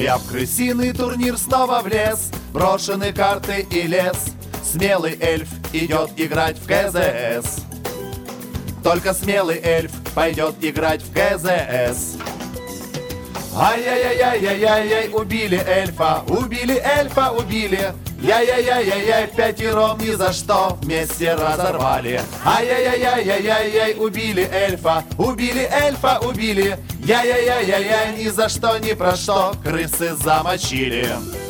Я в крысиный турнир снова влез, брошены карты и лес. Смелый эльф идет играть в КЗС. Только смелый эльф пойдет играть в КЗС. Ай-яй-яй-яй-яй-яй, убили эльфа, убили. Яй-яй-яй-яй-яй, пятером ни за что вместе разорвали. Ай-яй-яй-яй-яй-яй, убили эльфа, убили. Яй-яй-яй-яй-яй, ни за что, ни про что крысы замочили.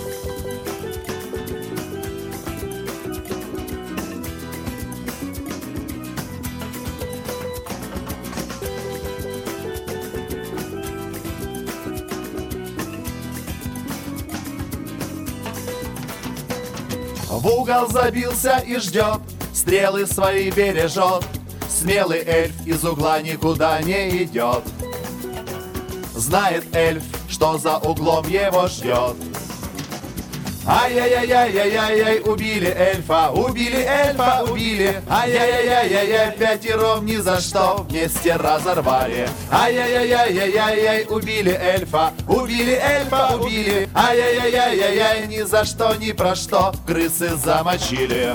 В угол забился и ждет, стрелы свои бережет. Смелый эльф из угла никуда не идет. Знает эльф, что за углом его ждет. Ай-яй-яй-яй-яй-яй, убили эльфа, убили. Ай-яй-яй-яй-яй-яй, пятером ни за что вместе разорвали. Ай-яй-яй-яй-яй-яй, убили эльфа, убили. Ай-яй-яй-яй-яй, ни за что, ни про что крысы замочили.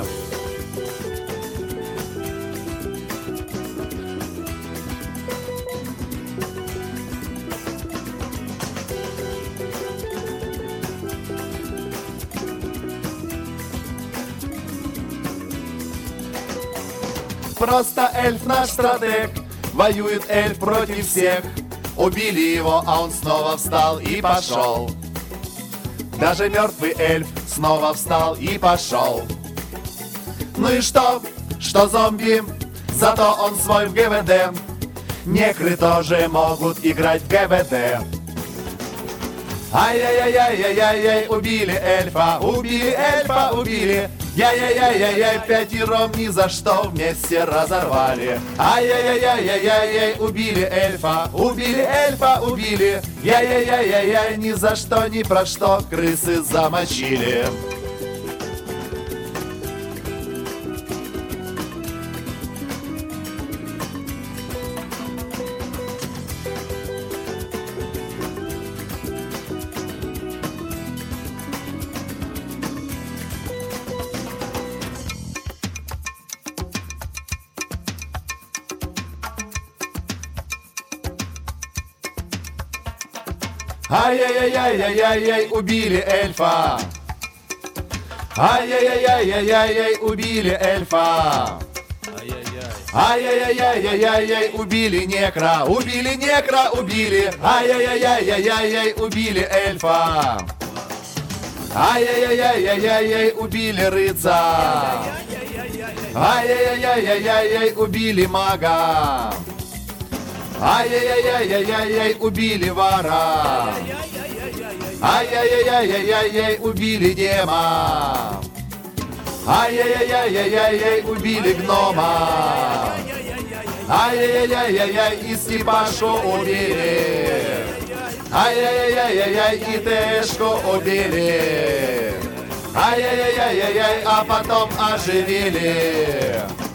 Просто эльф наш стратег, воюет эльф против всех. Убили его, а он снова встал и пошел. Даже мертвый эльф снова встал и пошел. Ну и что зомби, зато он свой в ГВД. Некры тоже могут играть в ГВД. Ай-яй-яй-яй-яй-яй, убили эльфа, убили. Яй-яй-яй-яй-яй, пятером ни за что вместе разорвали. Ай-яй-яй-яй-яй-яй, убили эльфа, убили. Яй-яй-яй-яй-яй, ни за что, ни про что крысы замочили. Ай-яй-яй-яй-яй-яй, убили эльфа. Ай-яй-яй-яй-яй-яй, убили эльфа. Ай-яй-яй-яй-яй-яй, убили некра, убили. Ай-яй-яй-яй-яй-яй, убили эльфа. Ай-яй-яй-яй-яй-яй, убили рыцаря. Ай-яй-яй-яй-яй-яй, убили мага. Ай-яй-яй-яй-яй-яй, убили вора. Ай-яй-яй-яй-яй-яй, убили дема. Ай-яй-яй-яй-яй-яй, убили гнома. Ай-яй-яй-яй-яй, и Степашу убили. Ай-яй-яй-яй-яй, и Тэшку убили. Ай-яй-яй-яй-яй, а потом оживили.